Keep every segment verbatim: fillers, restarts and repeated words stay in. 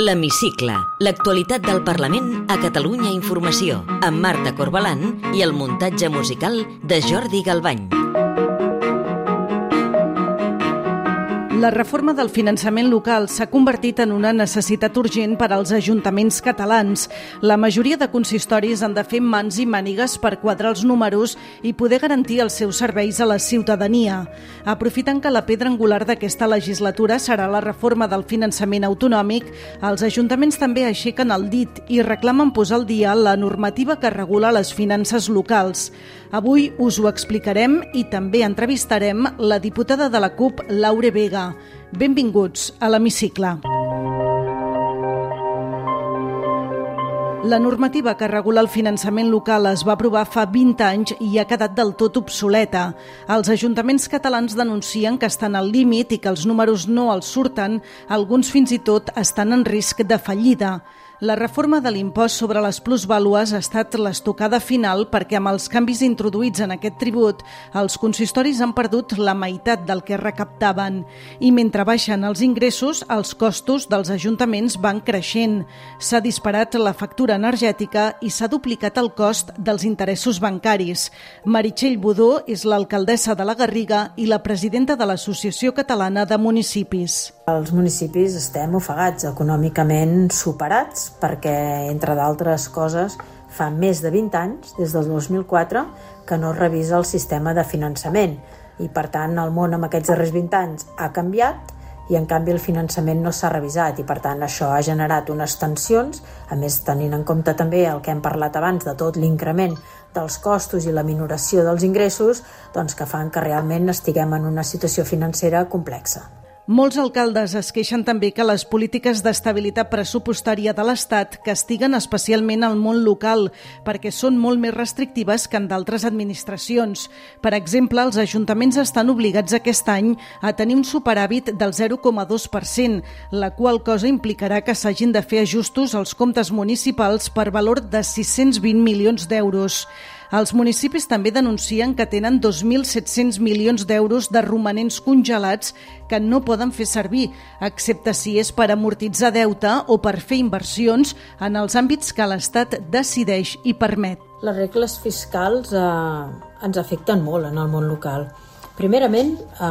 L'Hemicicle, l'actualitat del Parlament a Catalunya Informació, amb Marta Corbalán i el muntatge musical de Jordi Galbany. La reforma del finançament local s'ha convertit en una necessitat urgent per als ajuntaments catalans. La majoria de consistoris han de fer mans i mànigues per quadrar els números i poder garantir els seus serveis a la ciutadania. Aprofitant que la pedra angular d'aquesta legislatura serà la reforma del finançament autonòmic, els ajuntaments també aixequen el dit i reclamen posar al dia la normativa que regula les finances locals. Avui us ho explicarem i també entrevistarem la diputada de la CUP, Laure Vega. Benvinguts a l'Hemicicle. La normativa que regula el finançament local es va aprovar fa vint anys i ha quedat del tot obsoleta. Els ajuntaments catalans denuncien que estan al límit i que els números no els surten, alguns fins i tot estan en risc de fallida. La reforma de l'impost sobre les plusvàlues ha estat l'estocada final perquè amb els canvis introduïts en aquest tribut, els consistoris han perdut la meitat del que recaptaven. I mentre baixen els ingressos, els costos dels ajuntaments van creixent. S'ha disparat la factura energètica i s'ha duplicat el cost dels interessos bancaris. Meritxell Budó és l'alcaldessa de la Garriga i la presidenta de l'Associació Catalana de Municipis. Els municipis estem ofegats, econòmicament superats, perquè, entre d'altres coses, fa més de vint anys, des del dos mil quatre, que no es revisa el sistema de finançament. I, per tant, el món en aquests darrers vint anys ha canviat i, en canvi, el finançament no s'ha revisat. I, per tant, això ha generat unes tensions, a més, tenint en compte també el que hem parlat abans de tot l'increment dels costos i la minoració dels ingressos, doncs que fan que realment estiguem en una situació financera complexa. Molts alcaldes es queixen també que les polítiques d'estabilitat pressupostària de l'Estat castiguen especialment el món local perquè són molt més restrictives que en d'altres administracions. Per exemple, els ajuntaments estan obligats aquest any a tenir un superàvit del zero coma dos per cent, la qual cosa implicarà que s'hagin de fer ajustos als comptes municipals per valor de sis-cents vint milions d'euros. Els municipis també denuncien que tenen dos mil set-cents milions d'euros de romanents congelats que no poden fer servir, excepte si és per amortitzar deute o per fer inversions en els àmbits que l'Estat decideix i permet. Les regles fiscals eh, ens afecten molt en el món local. Primerament, eh,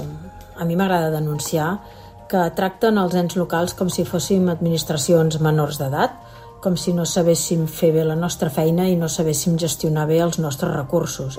a mi m'agrada denunciar que tracten els ens locals com si fóssim administracions menors d'edat, com si no sabéssim fer bé la nostra feina i no sabéssim gestionar bé els nostres recursos.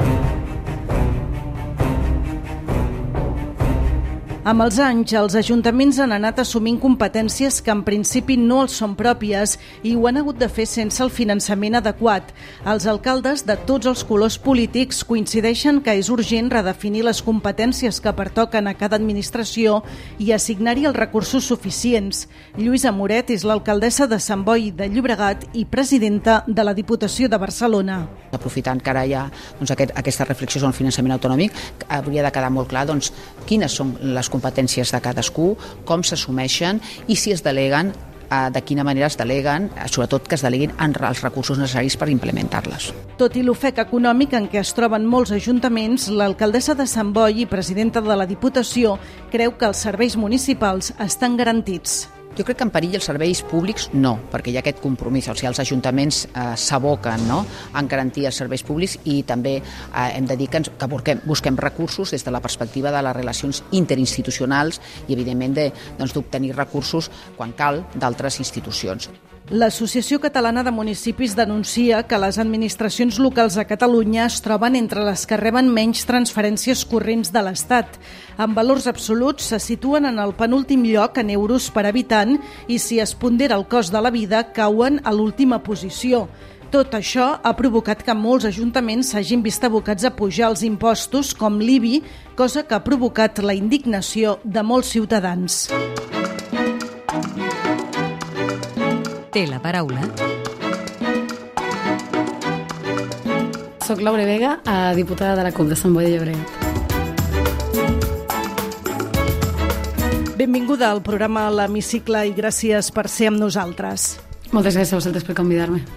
Amb els anys, els ajuntaments han anat assumint competències que en principi no els són pròpies i ho han hagut de fer sense el finançament adequat. Els alcaldes de tots els colors polítics coincideixen que és urgent redefinir les competències que pertoquen a cada administració i assignar-hi els recursos suficients. Lluïsa Moret és l'alcaldessa de Sant Boi de Llobregat i presidenta de la Diputació de Barcelona. Aprofitant que ara hi ha doncs, aquest, aquesta reflexió sobre el finançament autonòmic, hauria de quedar molt clar doncs, quines són les competències de cadascú, com s'assumeixen i si es deleguen, de quina manera es deleguen, sobretot que es deleguen en els recursos necessaris per implementar-les. Tot i l'ofec econòmic en què es troben molts ajuntaments, l'alcaldessa de Sant Boi i presidenta de la Diputació creu que els serveis municipals estan garantits. Jo crec que en perill els serveis públics no, perquè hi ha aquest compromís, o sigui, els ajuntaments eh, s'aboquen no? en garantir els serveis públics i també eh, hem de dir que, ens, que busquem, busquem recursos des de la perspectiva de les relacions interinstitucionals i, evidentment, de, doncs, d'obtenir recursos, quan cal, d'altres institucions. L'Associació Catalana de Municipis denuncia que les administracions locals a Catalunya es troben entre les que reben menys transferències corrents de l'Estat. En valors absoluts se situen en el penúltim lloc en euros per habitant i si es pondera el cost de la vida cauen a l'última posició. Tot això ha provocat que molts ajuntaments s'hagin vist abocats a pujar els impostos com l'I B I, cosa que ha provocat la indignació de molts ciutadans. Té la paraula. Soc Laure Vega, diputada de la CUP de Sant Boi de Llobregat. Benvinguda al programa L'Hemicicle i gràcies per ser amb nosaltres. Moltes gràcies a vosaltres per convidar-me.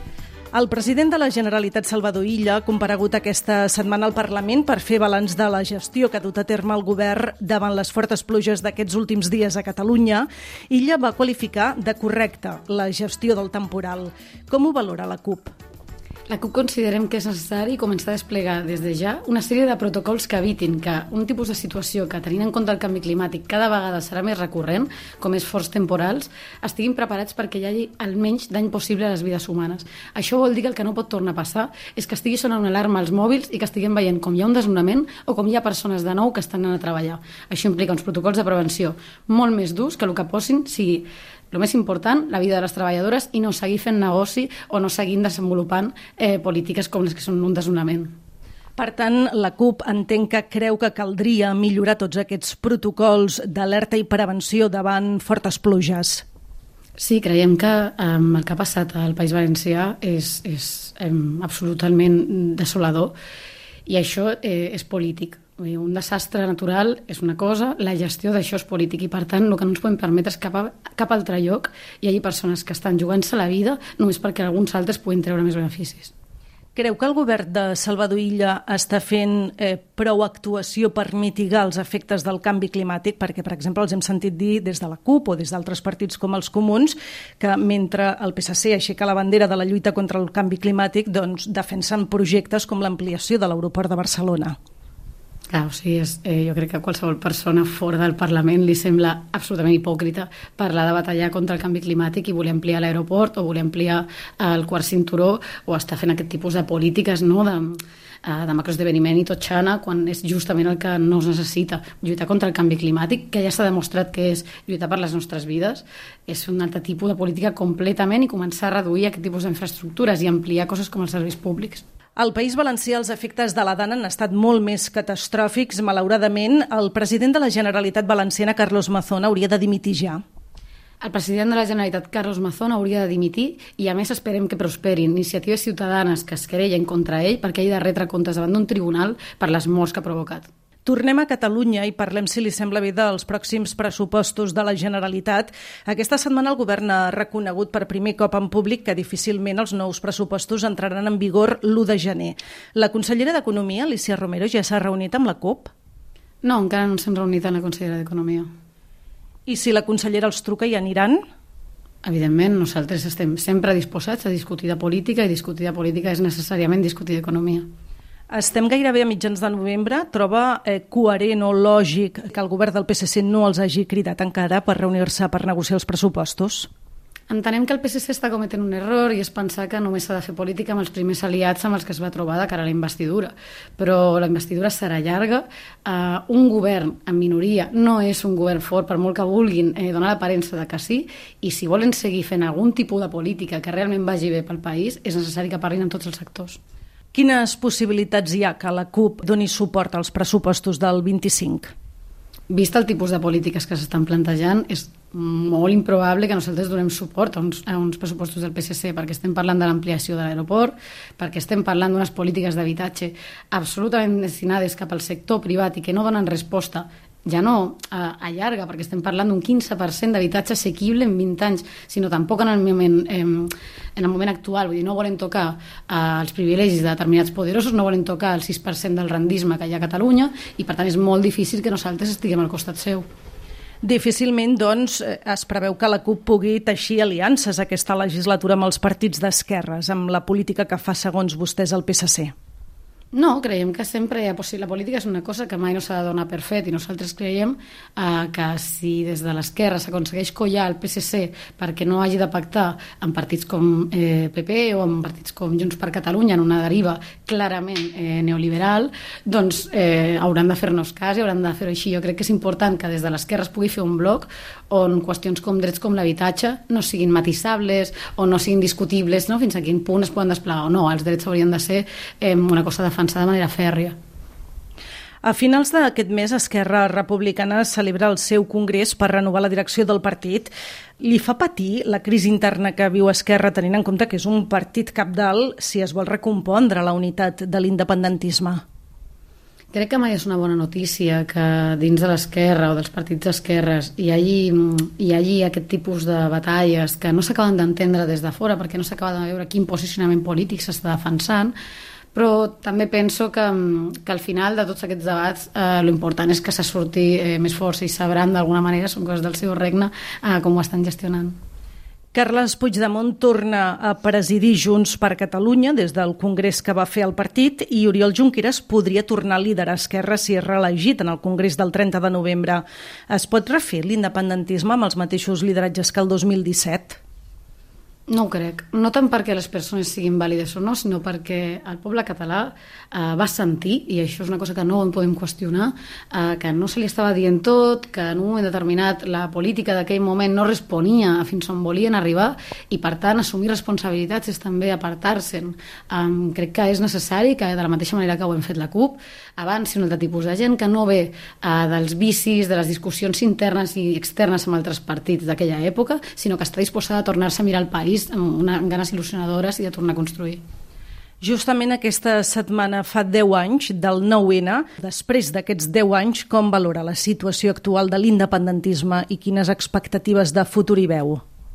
El president de la Generalitat, Salvador Illa, ha comparegut aquesta setmana al Parlament per fer balanç de la gestió que ha dut a terme el govern davant les fortes pluges d'aquests últims dies a Catalunya. Illa va qualificar de correcta la gestió del temporal. Com ho valora la CUP? La CUP considerem que és necessari començar a desplegar des de ja una sèrie de protocols que evitin que un tipus de situació que, tenint en compte el canvi climàtic, cada vegada serà més recurrent, com és forts temporals, estiguin preparats perquè hi hagi el menys dany possible a les vides humanes. Això vol dir que el que no pot tornar a passar és que estigui sonant una alarma als mòbils i que estiguem veient com hi ha un desnonament o com hi ha persones de nou que estan anant a treballar. Això implica uns protocols de prevenció molt més durs que el que posin sigui el més important, la vida de les treballadores, i no seguir fent negoci o no seguint desenvolupant eh, polítiques com les que són un desnonament. Per tant, la CUP entén que creu que caldria millorar tots aquests protocols d'alerta i prevenció davant fortes pluges. Sí, creiem que eh, el que ha passat al País Valencià és, és eh, absolutament desolador i això eh, és polític. Un desastre natural és una cosa, la gestió d'això és polític i, per tant, el que no ens podem permetre és que cap, cap altre lloc hi hagi persones que estan jugant-se la vida només perquè alguns altres puguin treure més beneficis. Creu que el govern de Salvador Illa està fent eh, prou actuació per mitigar els efectes del canvi climàtic? Perquè, per exemple, els hem sentit dir des de la CUP o des d'altres partits com els comuns que mentre el P S C aixeca la bandera de la lluita contra el canvi climàtic, doncs defensen projectes com l'ampliació de l'aeroport de Barcelona. Clar, o sigui, és, eh, jo crec que a qualsevol persona fora del Parlament li sembla absolutament hipòcrita parlar de batallar contra el canvi climàtic i voler ampliar l'aeroport o voler ampliar el quart cinturó o estar fent aquest tipus de polítiques, no?, de, de macroesdeveniment i totxana, quan és justament el que no es necessita. Lluitar contra el canvi climàtic, que ja s'ha demostrat que és lluitar per les nostres vides, és un altre tipus de política completament i començar a reduir aquest tipus d'infraestructures i ampliar coses com els serveis públics. Al País Valencià els efectes de la Dana han estat molt més catastròfics. Malauradament, el president de la Generalitat Valenciana, Carlos Mazón, hauria de dimitir ja. El president de la Generalitat, Carlos Mazón, hauria de dimitir i, a més, esperem que prosperin iniciatives ciutadanes que es querellen contra ell perquè ell de retre comptes davant d'un tribunal per les morts que ha provocat. Tornem a Catalunya i parlem, si li sembla bé, dels pròxims pressupostos de la Generalitat. Aquesta setmana el govern ha reconegut per primer cop en públic que difícilment els nous pressupostos entraran en vigor l'u de gener. La consellera d'Economia, Alícia Romero, ja s'ha reunit amb la CUP? No, encara no s'hem reunit amb la consellera d'Economia. I si la consellera els truca, hi aniran? Evidentment, nosaltres estem sempre disposats a discutir de política i discutir de política és necessàriament discutir d'economia. Estem gairebé a mitjans de novembre. Troba eh, coherent o lògic que el govern del P S C no els hagi cridat encara per reunir-se per negociar els pressupostos? Entenem que el P S C està cometent un error i és pensar que només s'ha de fer política amb els primers aliats amb els que es va trobar de cara a la investidura. Però la investidura serà llarga. Uh, un govern en minoria no és un govern fort, per molt que vulguin eh, donar l'aparença de que sí, i si volen seguir fent algun tipus de política que realment vagi bé pel país, és necessari que parlin amb tots els sectors. Quines possibilitats hi ha que la CUP doni suport als pressupostos del vint-i-cinc? Vist el tipus de polítiques que s'estan plantejant, és molt improbable que nosaltres donem suport a uns, a uns pressupostos del P S C, perquè estem parlant de l'ampliació de l'aeroport, perquè estem parlant d'unes polítiques d'habitatge absolutament destinades cap al sector privat i que no donen resposta, ja no a, a llarga, perquè estem parlant d'un quinze per cent d'habitatge assequible en vint anys, sinó tampoc en el moment, eh, en el moment actual. Vull dir, no volen tocar eh, els privilegis de determinats poderosos, no volen tocar el sis per cent del rendisme que hi ha a Catalunya i, per tant, és molt difícil que nosaltres estiguem al costat seu. Difícilment, doncs, es preveu que la CUP pugui teixir aliances aquesta legislatura amb els partits d'esquerres, amb la política que fa, segons vostès, el P S C. No, creiem que sempre hi ha possible. La política és una cosa que mai no s'ha de donar per fet i nosaltres creiem eh, que si des de l'esquerra s'aconsegueix collar el P S C perquè no hagi de pactar amb partits com eh, P P o amb partits com Junts per Catalunya en una deriva clarament eh, neoliberal, doncs eh, hauran de fer-nos cas i hauran de fer-ho així. Jo crec que és important que des de l'esquerra es pugui fer un bloc on qüestions com drets com l'habitatge no siguin matisables o no siguin discutibles, no? Fins a quin punt es poden desplegar o no. Els drets haurien de ser eh, una cosa de de manera fèrria. A finals d'aquest mes, Esquerra Republicana celebra el seu congrés per renovar la direcció del partit. Li fa patir la crisi interna que viu Esquerra, tenint en compte que és un partit cabdal si es vol recompondre la unitat de l'independentisme? Crec que mai és una bona notícia que dins de l'esquerra o dels partits d'esquerres hi hagi, hi hagi aquest tipus de batalles que no s'acaben d'entendre des de fora perquè no s'acaba de veure quin posicionament polític s'està defensant, però també penso que, que al final de tots aquests debats eh, l'important és que se surti eh, més força i sabran d'alguna manera, són coses del seu regne, eh, com ho estan gestionant. Carles Puigdemont torna a presidir Junts per Catalunya des del congrés que va fer el partit i Oriol Junqueras podria tornar a liderar Esquerra si és reelegit en el congrés del trenta de novembre. Es pot refer l'independentisme amb els mateixos lideratges que el dos mil disset? No ho crec. No tant perquè les persones siguin vàlides o no, sinó perquè el poble català eh, va sentir, i això és una cosa que no en podem qüestionar, eh, que no se li estava dient tot, que en un moment determinat la política d'aquell moment no responia a fins on volien arribar i, per tant, assumir responsabilitats és també apartar-se'n. Um, crec que és necessari que, de la mateixa manera que ho hem fet la CUP, avanci un altre tipus de gent que no ve eh, dels vicis, de les discussions internes i externes amb altres partits d'aquella època, sinó que està disposada a tornar-se a mirar el país amb una, amb ganes il·lusionadores i de tornar a construir. Justament aquesta setmana fa deu anys del nou ene. Després d'aquests deu anys, com valora la situació actual de l'independentisme i quines expectatives de futur hi veu?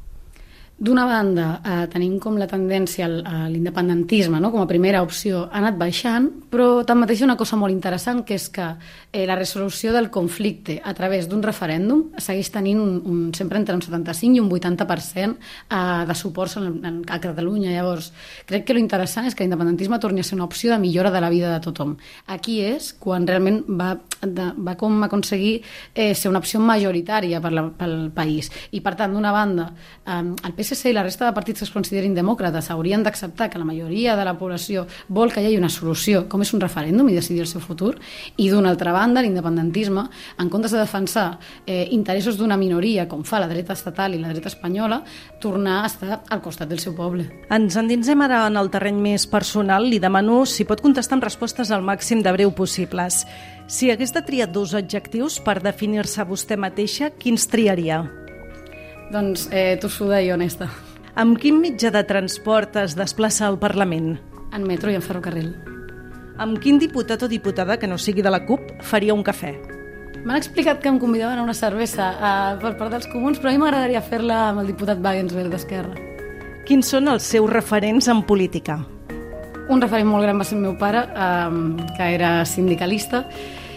D'una banda, eh, tenim com la tendència al, a l'independentisme, no? Com a primera opció ha anat baixant, però tanmateix una cosa molt interessant, que és que eh, la resolució del conflicte a través d'un referèndum segueix tenint un, un, sempre entre un setanta-cinc i un vuitanta per cent eh, de suports en, en, a Catalunya. Llavors, crec que l'interessant és que l'independentisme torni a ser una opció de millora de la vida de tothom. Aquí és quan realment va, de, va com aconseguir eh, ser una opció majoritària per la, pel país. I, per tant, d'una banda, eh, el P S C i la resta de partits que es considerin demòcrates haurien d'acceptar que la majoria de la població vol que hi hagi una solució, com és un referèndum i decidir el seu futur, i d'una altra banda l'independentisme, en comptes de defensar eh, interessos d'una minoria com fa la dreta estatal i la dreta espanyola, tornar a estar al costat del seu poble. Ens endinsem ara en el terreny més personal. Li demano si pot contestar amb respostes al màxim de breu possibles. Si hagués de triar dos adjectius per definir-se vostè mateixa, quins triaria? Doncs eh, tossuda i honesta. Amb quin mitjà de transport es desplaça al Parlament? En metro i en ferrocarril. Amb quin diputat o diputada que no sigui de la CUP faria un cafè? M'han explicat que em convidaven a una cervesa eh, per part dels comuns, però a mi m'agradaria fer-la amb el diputat Wagensberg d'Esquerra. Quins són els seus referents en política? Un referent molt gran va ser el meu pare, eh, que era sindicalista,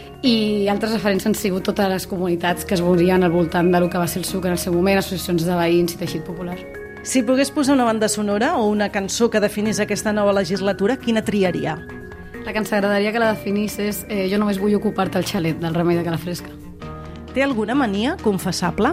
i altres referents han sigut totes les comunitats que es volien al voltant del que va ser el S U C en el seu moment, associacions de veïns i teixit popular. Si pogués posar una banda sonora o una cançó que definís aquesta nova legislatura, quina triaria? La que ens agradaria que la definís és eh, Jo només vull ocupar-te el xalet, del Remei de Calafresca. Té alguna mania confessable?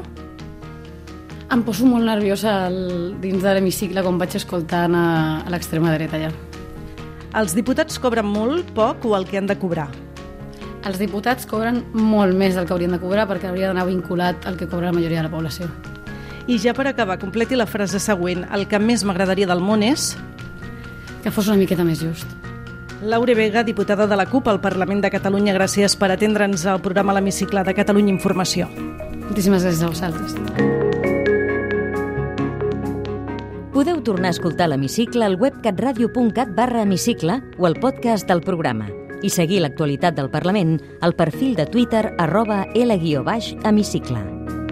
Em poso molt nerviosa al, dins de l'hemicicle quan vaig escoltant a, a l'extrema dreta allà. Els diputats cobren molt, poc o el que han de cobrar? Els diputats cobren molt més del que haurien de cobrar perquè hauria d'anar vinculat al que cobra la majoria de la població. I ja per acabar, completi la frase següent. El que més m'agradaria del món és... Que fos una miqueta més just. Laure Vega, diputada de la CUP al Parlament de Catalunya, gràcies per atendre'ns al programa L'Hemicicle de Catalunya Informació. Moltíssimes gràcies a vosaltres. Podeu tornar a escoltar l'Hemicicle al web catradio.cat barra hemicicle o al podcast del programa i seguir l'actualitat del Parlament al perfil de Twitter arroba L guió baix hemicicle.